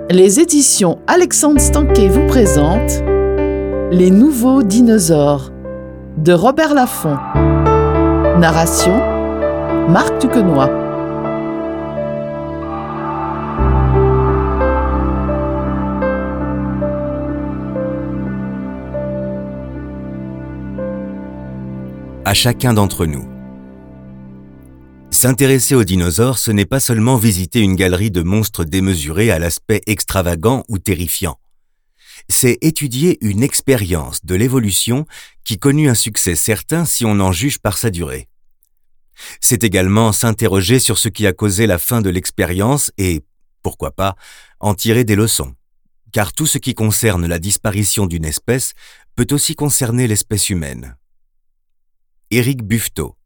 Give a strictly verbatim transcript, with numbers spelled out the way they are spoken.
Les éditions Alexandre Stanquet vous présentent Les nouveaux dinosaures de Robert Laffont. Narration Marc Duquesnoy. À chacun d'entre nous. S'intéresser aux dinosaures, ce n'est pas seulement visiter une galerie de monstres démesurés à l'aspect extravagant ou terrifiant. C'est étudier une expérience de l'évolution qui connut un succès certain si on en juge par sa durée. C'est également s'interroger sur ce qui a causé la fin de l'expérience et, pourquoi pas, en tirer des leçons. Car tout ce qui concerne la disparition d'une espèce peut aussi concerner l'espèce humaine. Éric Buffetot.